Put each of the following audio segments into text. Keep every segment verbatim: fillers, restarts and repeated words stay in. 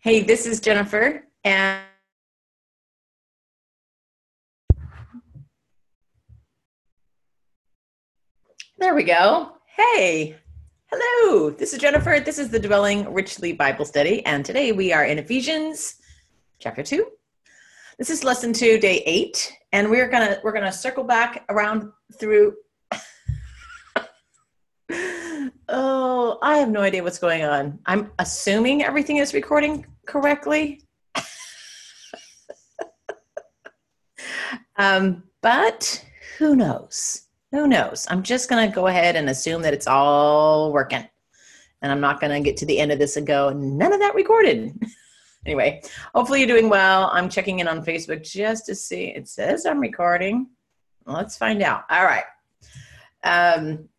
Hey, this is Jennifer, and there we go. Hey, hello, this is Jennifer. This is the Dwelling Richly Bible Study, and today we are in Ephesians chapter two. This is lesson two, day eight, and we're gonna we're gonna circle back around through. Oh, I have no idea what's going on. I'm assuming everything is recording correctly. um, but who knows? Who knows? I'm just going to go ahead and assume that it's all working. And I'm not going to get to the end of this and go, none of that recorded. Anyway, hopefully you're doing well. I'm checking in on Facebook just to see. It says I'm recording. Let's find out. All right. Um,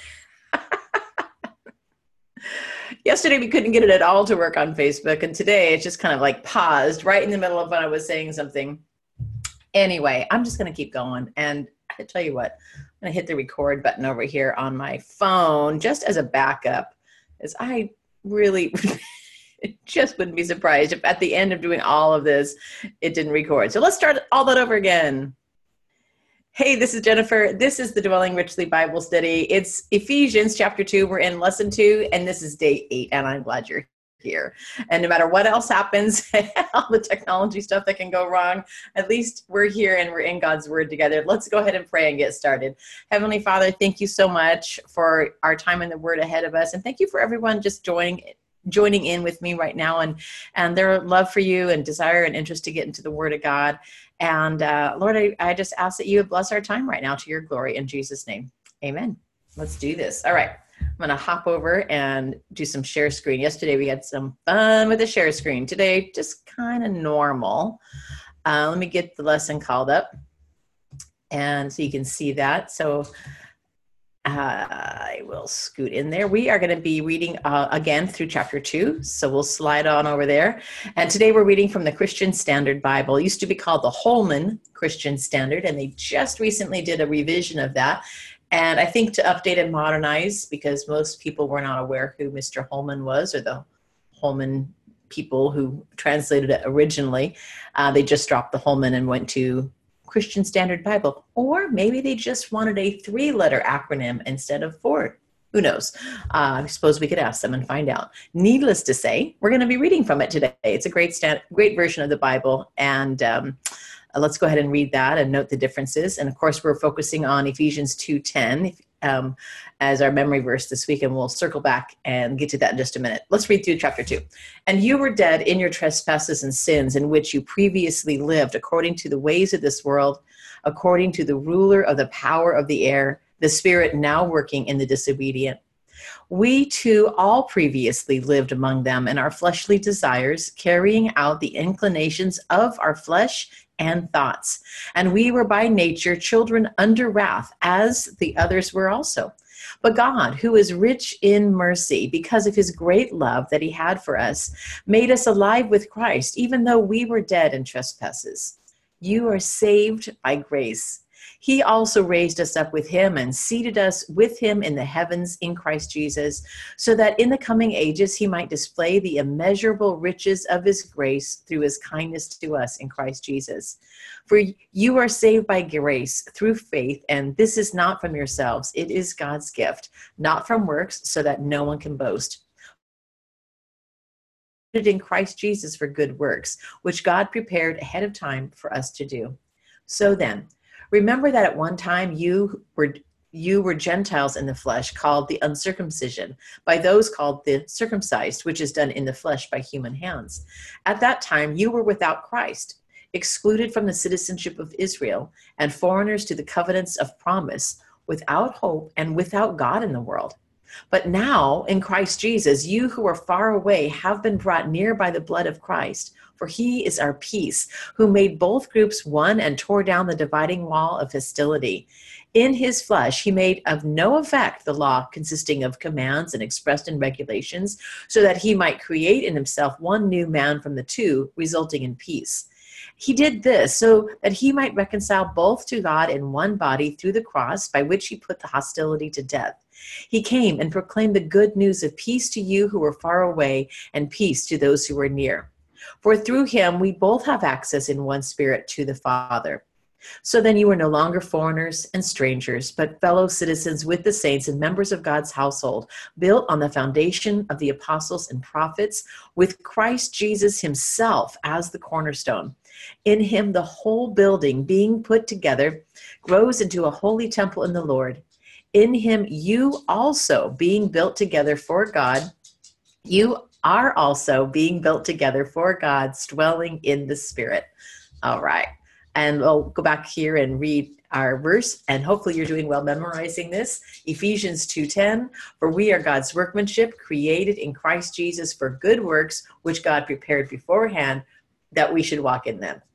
Yesterday, we couldn't get it at all to work on Facebook. And today, it's just kind of like paused right in the middle of when I was saying something. Anyway, I'm just going to keep going. And I tell you what, I'm going to hit the record button over here on my phone just as a backup, as I really just wouldn't be surprised if at the end of doing all of this, it didn't record. So let's start all that over again. Hey, this is Jennifer. This is the Dwelling Richly Bible Study. It's Ephesians chapter two. We're in lesson two, and this is day eight, and I'm glad you're here. And no matter what else happens, all the technology stuff that can go wrong, at least we're here and we're in God's Word together. Let's go ahead and pray and get started. Heavenly Father, thank you so much for our time in the Word ahead of us, and thank you for everyone just joining joining in with me right now and, and their love for you and desire and interest to get into the Word of God. And uh, Lord, I, I just ask that you would bless our time right now to your glory in Jesus' name. Amen. Let's do this. All right. I'm going to hop over and do some share screen. Yesterday, we had some fun with the share screen. Today, just kind of normal. Uh, let me get the lesson called up. And so you can see that. So uh, I will scoot in there. We are going to be reading uh, again through chapter two. So we'll slide on over there. And today we're reading from the Christian Standard Bible. It used to be called the Holman Christian Standard, and they just recently did a revision of that. And I think to update and modernize, because most people were not aware who Mister Holman was, or the Holman people who translated it originally. Uh, they just dropped the Holman and went to Christian Standard Bible. Or maybe they just wanted a three-letter acronym instead of four. Who knows? Uh, I suppose we could ask them and find out. Needless to say, we're going to be reading from it today. It's a great stand, great version of the Bible. And um, let's go ahead and read that and note the differences. And of course, we're focusing on Ephesians two ten um, as our memory verse this week, and we'll circle back and get to that in just a minute. Let's read through chapter two. And you were dead in your trespasses and sins in which you previously lived according to the ways of this world, according to the ruler of the power of the air, the spirit now working in the disobedient. We too all previously lived among them in our fleshly desires, carrying out the inclinations of our flesh and thoughts. And we were by nature children under wrath, as the others were also. But God, who is rich in mercy, because of his great love that he had for us, made us alive with Christ, even though we were dead in trespasses. You are saved by grace. He also raised us up with him and seated us with him in the heavens in Christ Jesus, so that in the coming ages he might display the immeasurable riches of his grace through his kindness to us in Christ Jesus. For you are saved by grace through faith, and this is not from yourselves. It is God's gift, not from works, so that no one can boast. In Christ Jesus for good works, which God prepared ahead of time for us to do. So then, remember that at one time you were you were Gentiles in the flesh, called the uncircumcision, by those called the circumcised, which is done in the flesh by human hands. At that time you were without Christ, excluded from the citizenship of Israel, and foreigners to the covenants of promise, without hope and without God in the world. But now, in Christ Jesus, you who are far away have been brought near by the blood of Christ, for he is our peace, who made both groups one and tore down the dividing wall of hostility. In his flesh, he made of no effect the law consisting of commands and expressed in regulations, so that he might create in himself one new man from the two, resulting in peace. He did this so that he might reconcile both to God in one body through the cross, by which he put the hostility to death. He came and proclaimed the good news of peace to you who were far away and peace to those who were near. For through him we both have access in one spirit to the Father. So then you are no longer foreigners and strangers, but fellow citizens with the saints and members of God's household, built on the foundation of the apostles and prophets, with Christ Jesus himself as the cornerstone. In him the whole building, being put together, grows into a holy temple in the Lord. In him you also, being built together for God, you are also being built together for God's dwelling in the Spirit. All right. And we'll go back here and read our verse, and hopefully you're doing well memorizing this. Ephesians two ten, for we are God's workmanship, created in Christ Jesus for good works, which God prepared beforehand that we should walk in them.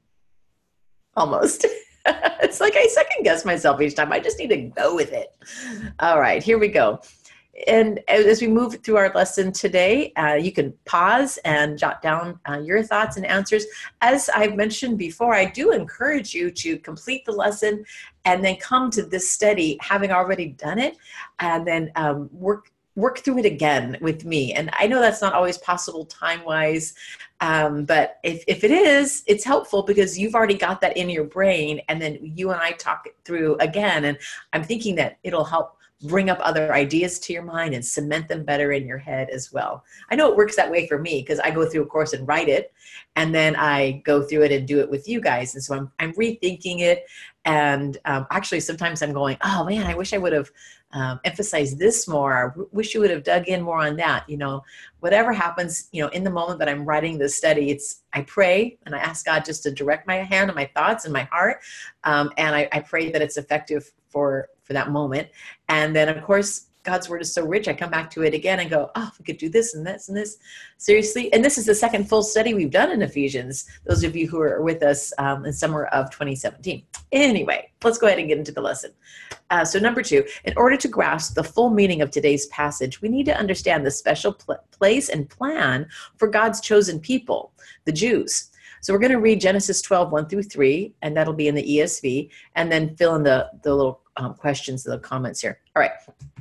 Almost. It's like I second guess myself each time. I just need to go with it. All right, here we go. And as we move through our lesson today, uh, you can pause and jot down uh, your thoughts and answers. As I've mentioned before, I do encourage you to complete the lesson and then come to this study having already done it, and then um, work work through it again with me. And I know that's not always possible time-wise, um, but if, if it is, it's helpful because you've already got that in your brain, and then you and I talk it through again, and I'm thinking that it'll help bring up other ideas to your mind and cement them better in your head as well. I know it works that way for me because I go through a course and write it, and then I go through it and do it with you guys. And so I'm, I'm rethinking it. And um, actually sometimes I'm going, oh man, I wish I would have um, emphasized this more. I wish you would have dug in more on that. You know, whatever happens, you know, in the moment that I'm writing this study, it's, I pray and I ask God just to direct my hand and my thoughts and my heart. Um, and I, I pray that it's effective for, for that moment. And then of course, God's word is so rich. I come back to it again and go, oh, we could do this and this and this. Seriously. And this is the second full study we've done in Ephesians. Those of you who are with us um, in summer of twenty seventeen. Anyway, let's go ahead and get into the lesson. Uh, so number two, in order to grasp the full meaning of today's passage, we need to understand the special pl- place and plan for God's chosen people, the Jews. So we're going to read Genesis twelve, one through three, and that'll be in the E S V, and then fill in the, the little um, questions, the comments here. All right.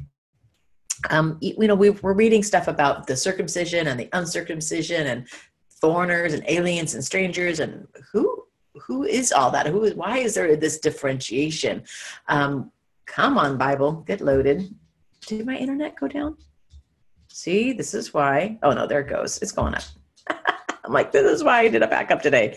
Um, you know, we, we're reading stuff about the circumcision and the uncircumcision and foreigners and aliens and strangers, and who who is all that? Who is? Why is there this differentiation? Um, come on, Bible, get loaded. Did my internet go down? See, this is why. Oh no, there it goes. It's going up. I'm like, this is why I did a backup today.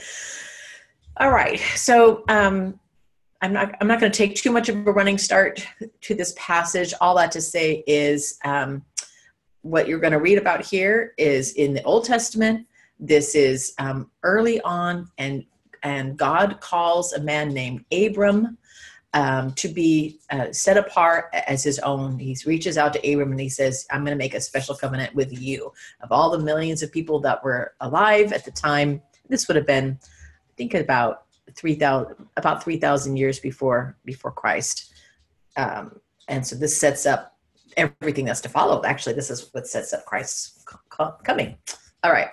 All right, so. Um, I'm not, I'm not going to take too much of a running start to this passage. All that to say is um, what you're going to read about here is in the Old Testament. This is um, early on, and, and God calls a man named Abram um, to be uh, set apart as his own. He reaches out to Abram and he says, I'm going to make a special covenant with you. Of all the millions of people that were alive at the time, this would have been, I think about three thousand about three thousand years before before Christ, um, and so this sets up everything that's to follow. Actually, this is what sets up Christ's coming. All right.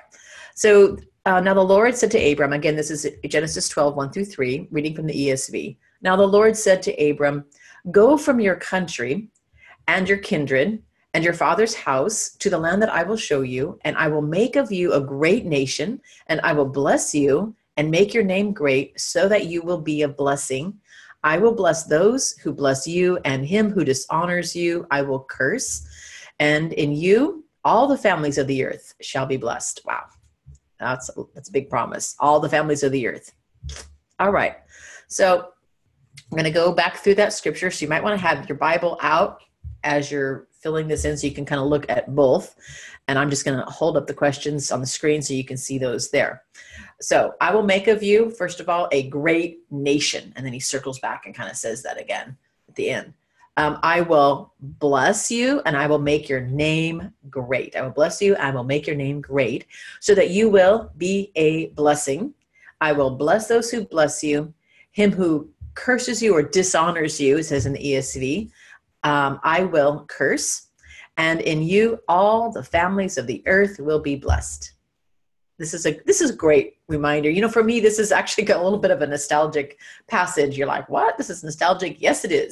So uh, now the Lord said to Abram, again, this is Genesis twelve, one through three, reading from the E S V. Now the Lord said to Abram, go from your country and your kindred and your father's house to the land that I will show you, and I will make of you a great nation, and I will bless you and make your name great so that you will be a blessing. I will bless those who bless you, and him who dishonors you I will curse. And in you, all the families of the earth shall be blessed. Wow. That's, that's a big promise. All the families of the earth. All right. So I'm going to go back through that scripture. So you might want to have your Bible out as you're filling this in so you can kind of look at both. And I'm just going to hold up the questions on the screen so you can see those there. So I will make of you, first of all, a great nation. And then he circles back and kind of says that again at the end. Um, I will bless you and I will make your name great. I will bless you. I will make your name great so that you will be a blessing. I will bless those who bless you. Him who curses you or dishonors you, it says in the E S V, um, I will curse. And in you, all the families of the earth will be blessed. This is a this is a great reminder. You know, for me, this is actually a little bit of a nostalgic passage. You're like, what? This is nostalgic? Yes, it is.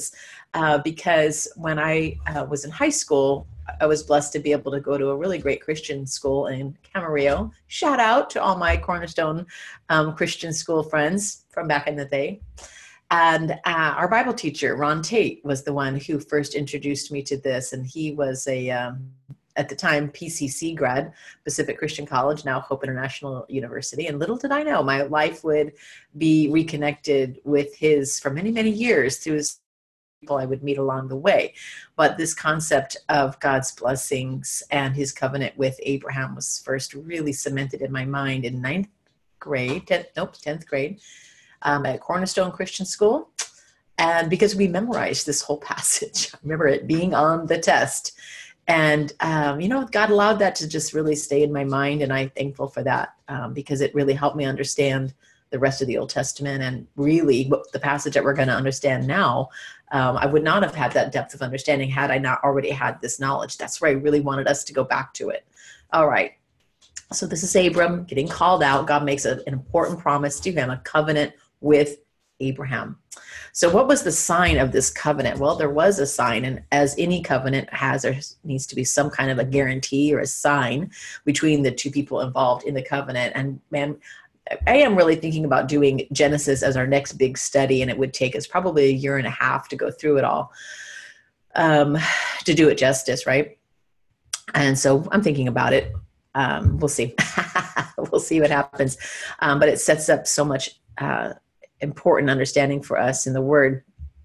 uh, because when I uh, was in high school, I was blessed to be able to go to a really great Christian school in Camarillo. Shout out to all my Cornerstone um, Christian school friends from back in the day. And uh, our Bible teacher, Ron Tate, was the one who first introduced me to this. And he was a, um, at the time, P C C grad, Pacific Christian College, now Hope International University. And little did I know, my life would be reconnected with his for many, many years through his people I would meet along the way. But this concept of God's blessings and his covenant with Abraham was first really cemented in my mind in ninth grade, tenth, nope, tenth grade. Um, at Cornerstone Christian School. And because we memorized this whole passage, I remember it being on the test. And, um, you know, God allowed that to just really stay in my mind. And I'm thankful for that um, because it really helped me understand the rest of the Old Testament. And really the passage that we're going to understand now, um, I would not have had that depth of understanding had I not already had this knowledge. That's where I really wanted us to go back to it. All right. So this is Abram getting called out. God makes a, an important promise to him, a covenant with Abraham. So what was the sign of this covenant? Well, there was a sign, and as any covenant has, there needs to be some kind of a guarantee or a sign between the two people involved in the covenant. And man, I am really thinking about doing Genesis as our next big study, and it would take us probably a year and a half to go through it all, um, to do it justice, right? And so I'm thinking about it. Um, we'll see. We'll see what happens. Um, but it sets up so much uh, important understanding for us in the Word.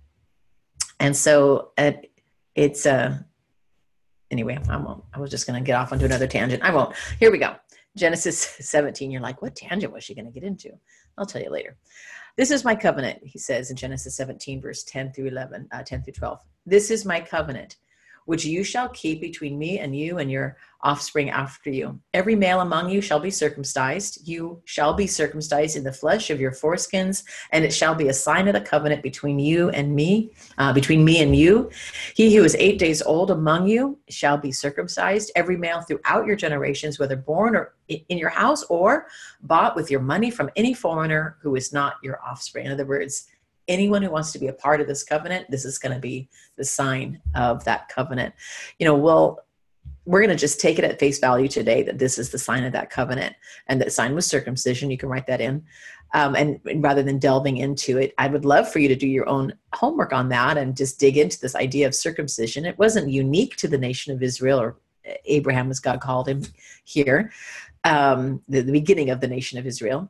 And so uh, it's, uh, anyway, I won't, I was just going to get off onto another tangent. I won't. Here we go. Genesis seventeen. You're like, what tangent was she going to get into? I'll tell you later. This is my covenant, he says in Genesis seventeen, verse ten through eleven, uh, ten through twelve. This is my covenant, which you shall keep between me and you and your offspring after you. Every male among you shall be circumcised. You shall be circumcised in the flesh of your foreskins, and it shall be a sign of the covenant between you and me, uh, between me and you. He who is eight days old among you shall be circumcised. Every male throughout your generations, whether born or in your house or bought with your money from any foreigner who is not your offspring. In other words, anyone who wants to be a part of this covenant, this is going to be the sign of that covenant. You know, we'll, we're going to just take it at face value today that this is the sign of that covenant, and that sign was circumcision. You can write that in. Um, and, and rather than delving into it, I would love for you to do your own homework on that and just dig into this idea of circumcision. It wasn't unique to the nation of Israel, or Abraham, as God called him here, um, the, the beginning of the nation of Israel.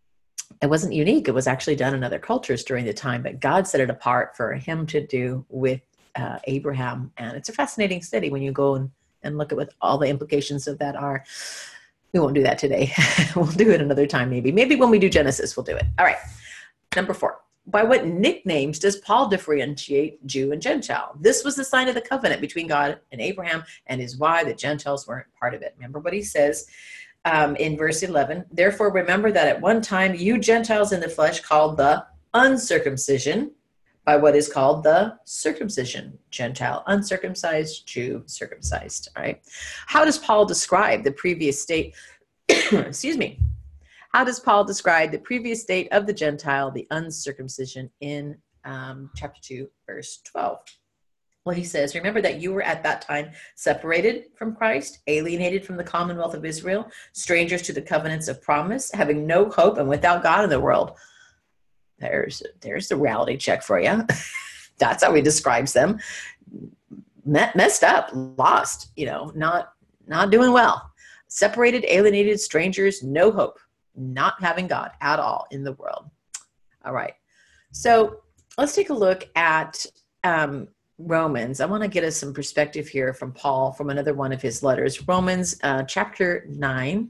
It wasn't unique. It was actually done in other cultures during the time, but God set it apart for him to do with uh, Abraham. And it's a fascinating study when you go and, and look at what all the implications of that are. We won't do that today. We'll do it another time, maybe. Maybe when we do Genesis, we'll do it. All right. Number four. By what nicknames does Paul differentiate Jew and Gentile? This was the sign of the covenant between God and Abraham, and is why the Gentiles weren't part of it. Remember what he says um, in verse eleven. Therefore, remember that at one time you Gentiles in the flesh called the uncircumcision by what is called the circumcision, Gentile, uncircumcised, Jew, circumcised. All right. How does Paul describe the previous state? Excuse me. How does Paul describe the previous state of the Gentile, the uncircumcision, in um, chapter two, verse twelve? Well, he says, remember that you were at that time separated from Christ, alienated from the commonwealth of Israel, strangers to the covenants of promise, having no hope and without God in the world. There's, there's the reality check for you. That's how he describes them. Me- messed up, lost, you know, not, not doing well. Separated, alienated, strangers, no hope, not having God at all in the world. All right. So let's take a look at um, Romans. I want to get us some perspective here from Paul, from another one of his letters. Romans uh, chapter nine,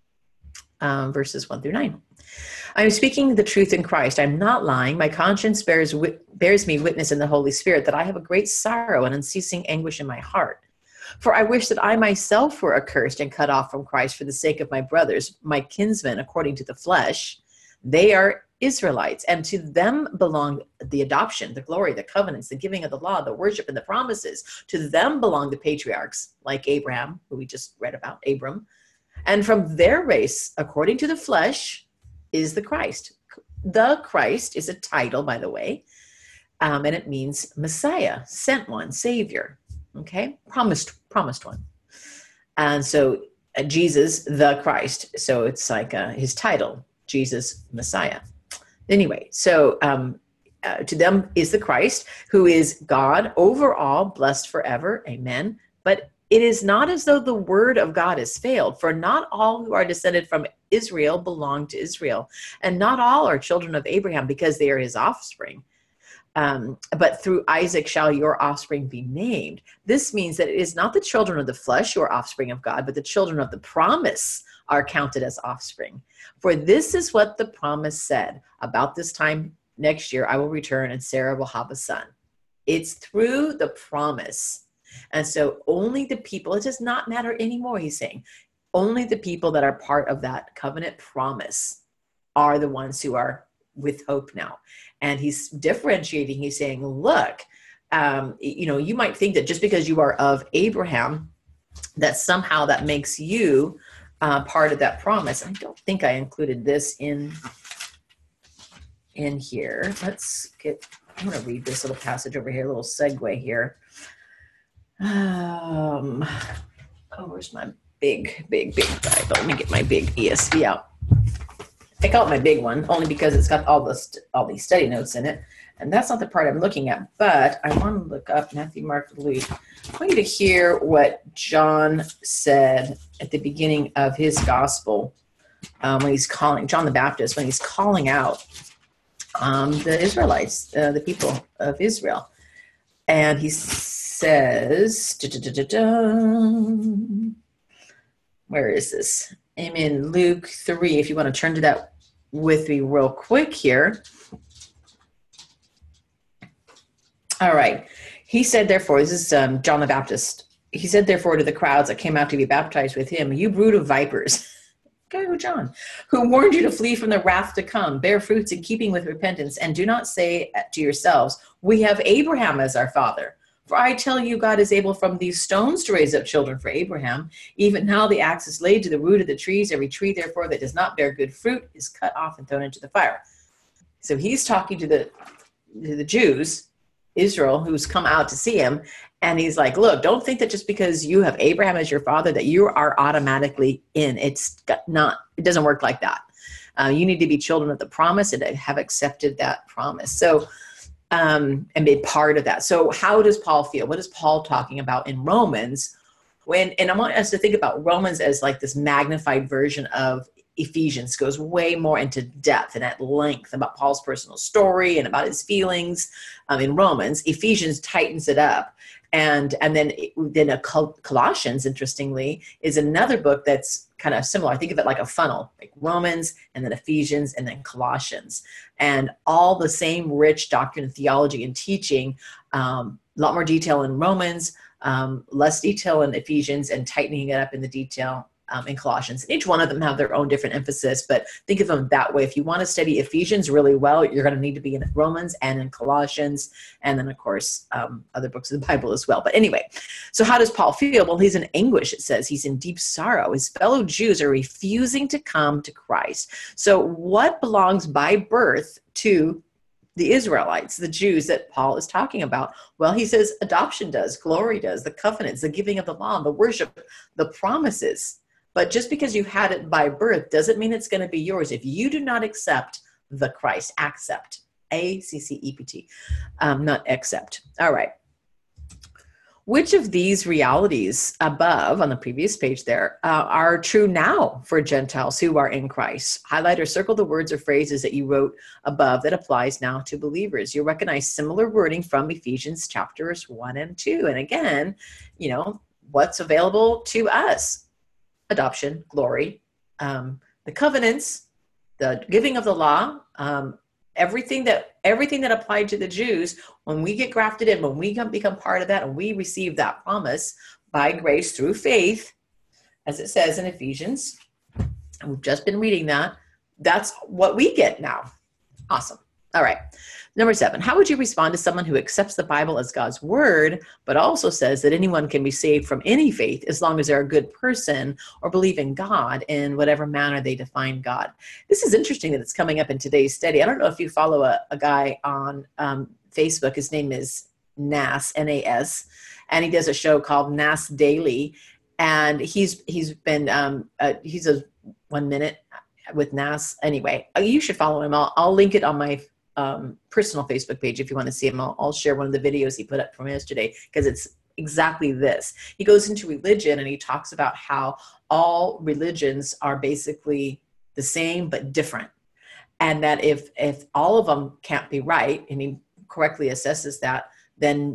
um, verses one through nine. I am speaking the truth in Christ. I'm not lying. My conscience bears bears me witness in the Holy Spirit that I have a great sorrow and unceasing anguish in my heart. For I wish that I myself were accursed and cut off from Christ for the sake of my brothers, my kinsmen according to the flesh. They are Israelites, and to them belong the adoption, the glory, the covenants, the giving of the law, the worship, and the promises. To them belong the patriarchs, like Abraham, who we just read about, Abram. And from their race, according to the flesh, is the Christ. The Christ is a title, by the way. Um, and it means Messiah, sent one, Savior, okay? Promised, promised one. And so uh, Jesus, the Christ. So it's like uh, his title, Jesus, Messiah. Anyway, so um, uh, to them is the Christ, who is God over all, blessed forever. Amen. But it is not as though the word of God has failed, for not all who are descended from Israel belong to Israel, and not all are children of Abraham because they are his offspring. Um, but through Isaac shall your offspring be named. This means that it is not the children of the flesh who are offspring of God, but the children of the promise are counted as offspring. For this is what the promise said: about this time next year I will return and Sarah will have a son. It's through the promise. And so only the people, it does not matter anymore, he's saying, only the people that are part of that covenant promise are the ones who are with hope now. And he's differentiating. He's saying, look, um, you know, you might think that just because you are of Abraham, that somehow that makes you uh, part of that promise. I don't think I included this in, in here. Let's get, I'm going to read this little passage over here, a little segue here. Um, oh, where's my big, big, big Bible? Let me get my big E S V out. I call it my big one only because it's got all the st- all these study notes in it, and that's not the part I'm looking at. But I want to look up Matthew, Mark, Luke. I want you to hear what John said at the beginning of his gospel um, when he's calling John the Baptist when he's calling out um, the Israelites, uh, the people of Israel, and he says, where is this? I'm in Luke three. If you want to turn to that with me real quick here. All right. He said, therefore, this is um, John the Baptist. He said, therefore, to the crowds that came out to be baptized with him, you brood of vipers, okay, who John, who warned you to flee from the wrath to come, bear fruits in keeping with repentance, and do not say to yourselves, we have Abraham as our father. For I tell you, God is able from these stones to raise up children for Abraham. Even now the axe is laid to the root of the trees. Every tree, therefore, that does not bear good fruit is cut off and thrown into the fire. So he's talking to the, to the Jews, Israel, who's come out to see him. And he's like, look, don't think that just because you have Abraham as your father that you are automatically in. It's not, it doesn't work like that. Uh, you need to be children of the promise and have accepted that promise. So Um, and be part of that. So how does Paul feel? What is Paul talking about in Romans? When, and I want us to think about Romans as like this magnified version of Ephesians, goes way more into depth and at length about Paul's personal story and about his feelings um, in Romans. Ephesians tightens it up. And and then then a Col- Colossians, interestingly, is another book that's kind of similar. I think of it like a funnel, like Romans and then Ephesians and then Colossians, and all the same rich doctrine and theology and teaching. Um, a lot more detail in Romans, um, less detail in Ephesians, and tightening it up in the detail um, in Colossians. Each one of them have their own different emphasis, but think of them that way. If you want to study Ephesians really well, you're going to need to be in Romans and in Colossians, and then, of course, um, other books of the Bible as well. But anyway, so how does Paul feel? Well, he's in anguish, it says. He's in deep sorrow. His fellow Jews are refusing to come to Christ. So what belongs by birth to the Israelites, the Jews that Paul is talking about? Well, he says adoption does, glory does, the covenants, the giving of the law, the worship, the promises. But just because you had it by birth doesn't mean it's going to be yours. If you do not accept the Christ, accept, A C C E P T, um, not accept. All right. Which of these realities above on the previous page there uh, are true now for Gentiles who are in Christ? Highlight or circle the words or phrases that you wrote above that applies now to believers. You'll recognize similar wording from Ephesians chapters one and two. And again, you know, what's available to us? Adoption, glory, um, the covenants, the giving of the law, um, everything that everything that applied to the Jews. When we get grafted in, when we come, become part of that, and we receive that promise by grace through faith, as it says in Ephesians, and we've just been reading that, that's what we get now. Awesome. All right. Number seven, how would you respond to someone who accepts the Bible as God's word, but also says that anyone can be saved from any faith as long as they're a good person or believe in God in whatever manner they define God? This is interesting that it's coming up in today's study. I don't know if you follow a, a guy on um, Facebook. His name is Nas, N A S, and he does a show called Nas Daily. And he's he's been um, uh, he's a one minute with Nas. Anyway, you should follow him. I'll I'll link it on my um, personal Facebook page if you want to see him. I'll, I'll share one of the videos he put up from yesterday because it's exactly this. He goes into religion and he talks about how all religions are basically the same but different, and that if if all of them can't be right, and he correctly assesses that, then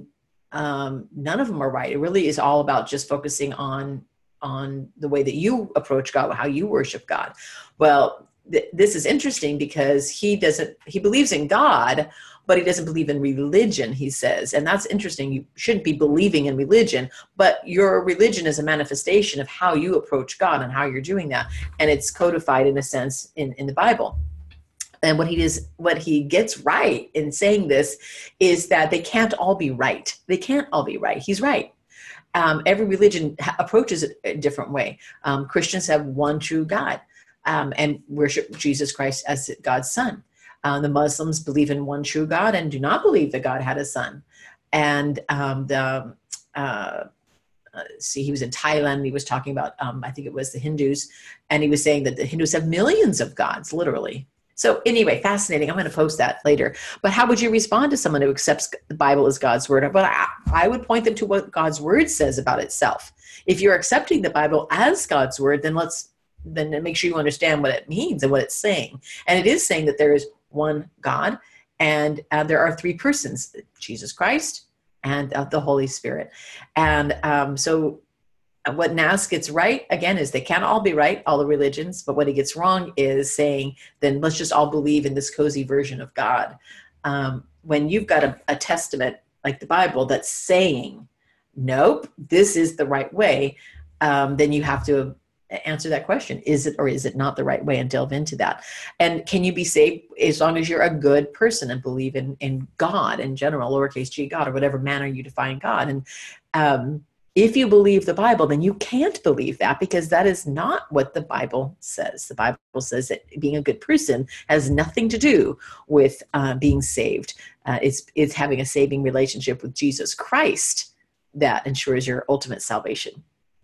um, none of them are right. It really is all about just focusing on on the way that you approach God, how you worship God. Well, th- this is interesting because he doesn't, he believes in God, but he doesn't believe in religion, he says. And that's interesting. You shouldn't be believing in religion, but your religion is a manifestation of how you approach God and how you're doing that. And it's codified in a sense in, in the Bible. And what he is, what he gets right in saying this is that they can't all be right. They can't all be right. He's right. Um, every religion ha- approaches it a different way. Um, Christians have one true God um, and worship Jesus Christ as God's son. Uh, the Muslims believe in one true God and do not believe that God had a son. And um, the uh, uh, see, he was in Thailand. He was talking about, um, I think it was the Hindus, and he was saying that the Hindus have millions of gods, literally. So anyway, fascinating. I'm going to post that later. But how would you respond to someone who accepts the Bible as God's word? But I, I would point them to what God's word says about itself. If you're accepting the Bible as God's word, then let's then make sure you understand what it means and what it's saying. And it is saying that there is one God, and uh, there are three persons: Jesus Christ and uh, the Holy Spirit. And um, so what Nas gets right, again, is they can't all be right, all the religions, but what he gets wrong is saying, then let's just all believe in this cozy version of God. Um, when you've got a, a testament like the Bible that's saying, nope, this is the right way, um, then you have to answer that question. Is it or is it not the right way, and delve into that? And can you be saved as long as you're a good person and believe in, in God in general, lowercase g God, or whatever manner you define God? And um, if you believe the Bible, then you can't believe that, because that is not what the Bible says. The Bible says that being a good person has nothing to do with uh, being saved. Uh, it's, it's having a saving relationship with Jesus Christ that ensures your ultimate salvation.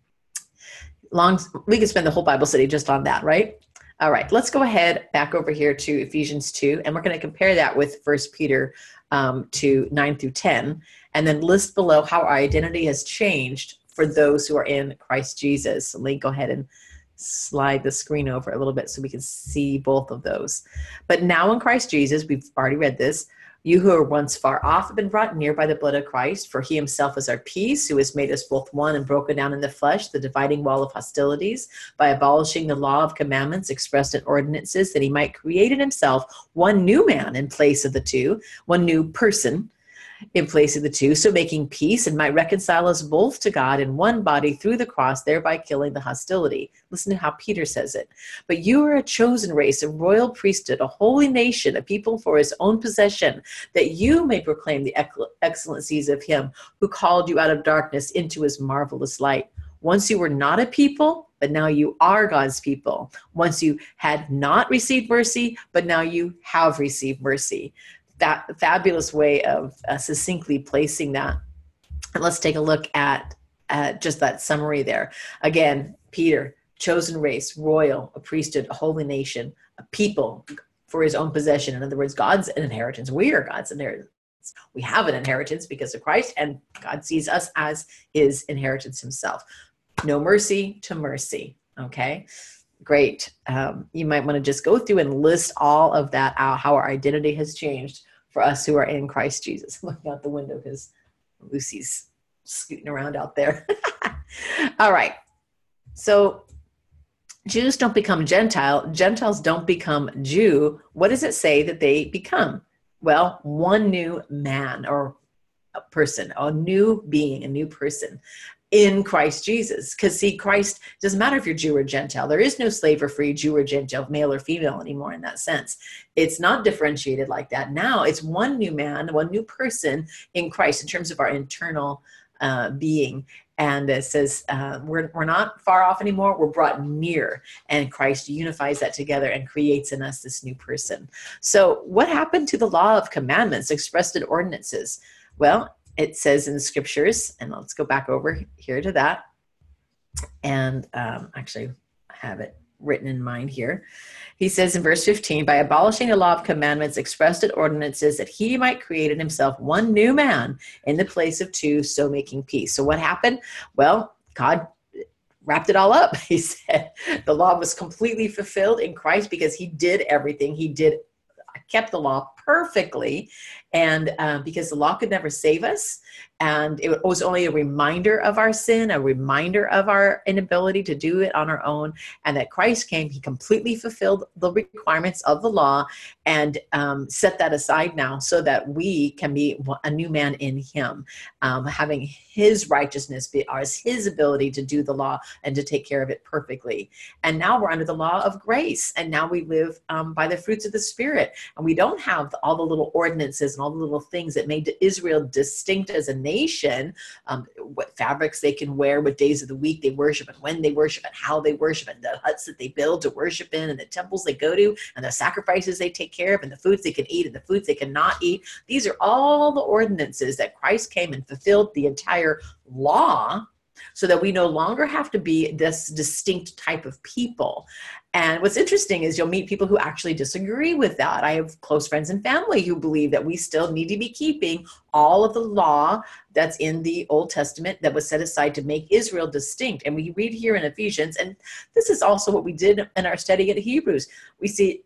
Long, we could spend the whole Bible study just on that, right? All right, let's go ahead back over here to Ephesians two, and we're going to compare that with First Peter um, two, nine through ten, and then list below how our identity has changed for those who are in Christ Jesus. So let me go ahead and slide the screen over a little bit so we can see both of those. But now in Christ Jesus, we've already read this, you who were once far off have been brought near by the blood of Christ, for he himself is our peace, who has made us both one and broken down in the flesh the dividing wall of hostilities, by abolishing the law of commandments expressed in ordinances, that he might create in himself one new man in place of the two, one new person in place of the two, so making peace, and might reconcile us both to God in one body through the cross, thereby killing the hostility. Listen to how Peter says it. But you are a chosen race, a royal priesthood, a holy nation, a people for his own possession, that you may proclaim the excellencies of him who called you out of darkness into his marvelous light. Once you were not a people, but now you are God's people. Once you had not received mercy, but now you have received mercy. That fabulous way of uh, succinctly placing that. And let's take a look at uh, just that summary there. Again, Peter, chosen race, royal, a priesthood, a holy nation, a people for his own possession. In other words, God's an inheritance. We are God's inheritance. We have an inheritance because of Christ, and God sees us as his inheritance himself. No mercy to mercy. Okay. Great. Um, you might want to just go through and list all of that out, how our identity has changed for us who are in Christ Jesus. Looking out the window because Lucy's scooting around out there. All right. So Jews don't become Gentile. Gentiles don't become Jew. What does it say that they become? Well, one new man or a person, a new being, a new person in Christ Jesus. Because see, Christ, doesn't matter if you're Jew or Gentile. There is no slave or free, Jew or Gentile, male or female anymore in that sense. It's not differentiated like that. Now it's one new man, one new person in Christ in terms of our internal uh, being. And it says, uh, we're, we're not far off anymore. We're brought near, and Christ unifies that together and creates in us this new person. So what happened to the law of commandments expressed in ordinances? Well, it says in the scriptures, and let's go back over here to that. And um, actually I have it written in mind here. He says in verse fifteen, by abolishing the law of commandments expressed in ordinances, that he might create in himself one new man in the place of two, so making peace. So what happened? Well, God wrapped it all up. He said the law was completely fulfilled in Christ because he did everything. He did kept the law perfectly, and um, because the law could never save us, and it was only a reminder of our sin, a reminder of our inability to do it on our own, and that Christ came, he completely fulfilled the requirements of the law and um, set that aside now so that we can be a new man in him, um, having his righteousness be ours, his ability to do the law and to take care of it perfectly. And now we're under the law of grace, and now we live um, by the fruits of the Spirit, and we don't have the, all the little ordinances and all the little things that made Israel distinct as a nation, um, what fabrics they can wear, what days of the week they worship, and when they worship, and how they worship, and the huts that they build to worship in, and the temples they go to, and the sacrifices they take care of, and the foods they can eat, and the foods they cannot eat. These are all the ordinances that Christ came and fulfilled the entire law, so that we no longer have to be this distinct type of people. And what's interesting is you'll meet people who actually disagree with that. I have close friends and family who believe that we still need to be keeping all of the law that's in the Old Testament that was set aside to make Israel distinct. And we read here in Ephesians, and this is also what we did in our study at Hebrews. We see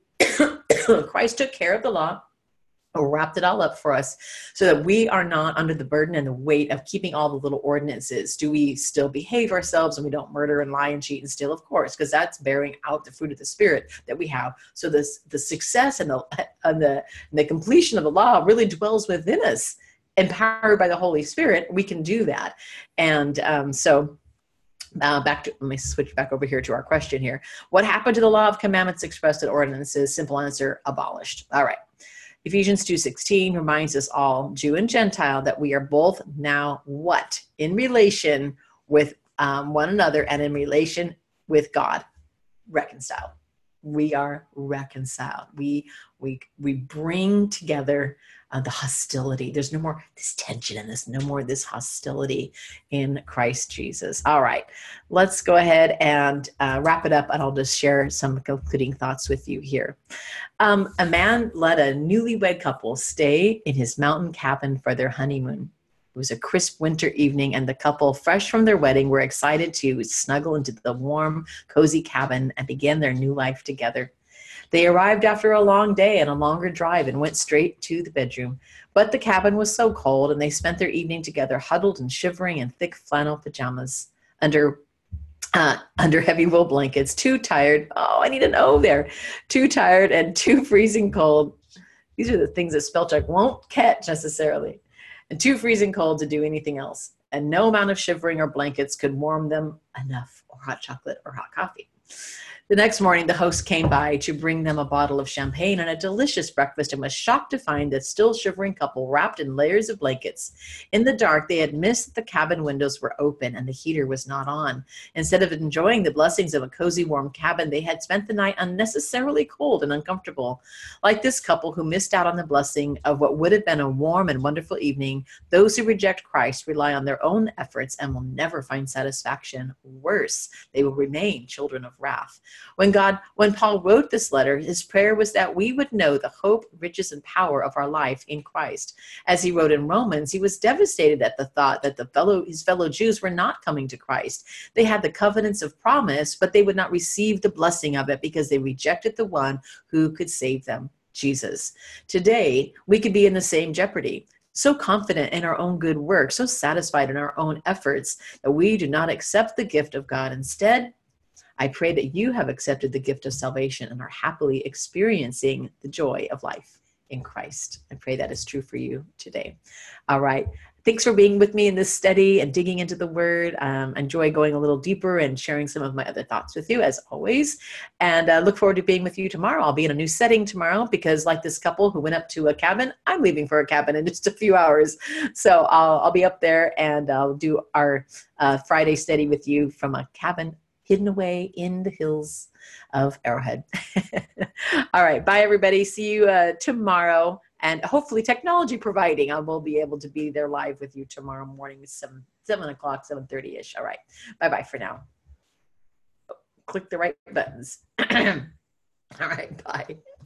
Christ took care of the law, wrapped it all up for us so that we are not under the burden and the weight of keeping all the little ordinances. Do we still behave ourselves and we don't murder and lie and cheat and steal? Of course, because that's bearing out the fruit of the Spirit that we have. So this, the success and the, and the, and the completion of the law really dwells within us, empowered by the Holy Spirit. We can do that. And um, so Uh, back to, let me switch back over here to our question here. What happened to the law of commandments expressed in ordinances? Simple answer, abolished. All right. Ephesians two sixteen reminds us all, Jew and Gentile, that we are both now what? In relation with um, one another and in relation with God. Reconciled. We are reconciled. We, we, we bring together Uh, the hostility. There's no more this tension and this, no more this hostility in Christ Jesus. All right, let's go ahead and uh, wrap it up, and I'll just share some concluding thoughts with you here. Um, a man let a newlywed couple stay in his mountain cabin for their honeymoon. It was a crisp winter evening, and the couple, fresh from their wedding, were excited to snuggle into the warm, cozy cabin and begin their new life together. They arrived after a long day and a longer drive and went straight to the bedroom. But the cabin was so cold, and they spent their evening together huddled and shivering in thick flannel pajamas under uh, under heavy wool blankets, too tired. Oh, I need an O there. Too tired and too freezing cold. These are the things that spell check won't catch necessarily. And too freezing cold to do anything else. And no amount of shivering or blankets could warm them enough, or hot chocolate or hot coffee. The next morning, the host came by to bring them a bottle of champagne and a delicious breakfast, and was shocked to find the still shivering couple wrapped in layers of blankets. In the dark, they had missed that the cabin windows were open and the heater was not on. Instead of enjoying the blessings of a cozy, warm cabin, they had spent the night unnecessarily cold and uncomfortable. Like this couple who missed out on the blessing of what would have been a warm and wonderful evening, those who reject Christ rely on their own efforts and will never find satisfaction. Worse, they will remain children of wrath. When God, when Paul wrote this letter, his prayer was that we would know the hope, riches, and power of our life in Christ. As he wrote in Romans, he was devastated at the thought that the fellow, his fellow Jews were not coming to Christ. They had the covenants of promise, but they would not receive the blessing of it because they rejected the one who could save them, Jesus. Today, we could be in the same jeopardy. So confident in our own good work, so satisfied in our own efforts that we do not accept the gift of God. Instead, I pray that you have accepted the gift of salvation and are happily experiencing the joy of life in Christ. I pray that is true for you today. All right. thanks for being with me in this study and digging into the word. Um, enjoy going a little deeper and sharing some of my other thoughts with you, as always. And uh, look forward to being with you tomorrow. I'll be in a new setting tomorrow because, like this couple who went up to a cabin, I'm leaving for a cabin in just a few hours. So I'll, I'll be up there and I'll do our uh, Friday study with you from a cabin hidden away in the hills of Arrowhead. All right. Bye, everybody. See you uh, tomorrow. And hopefully, technology providing, I will be able to be there live with you tomorrow morning, seven, seven o'clock, seven thirty-ish. All right. Bye-bye for now. Click the right buttons. All right. Bye.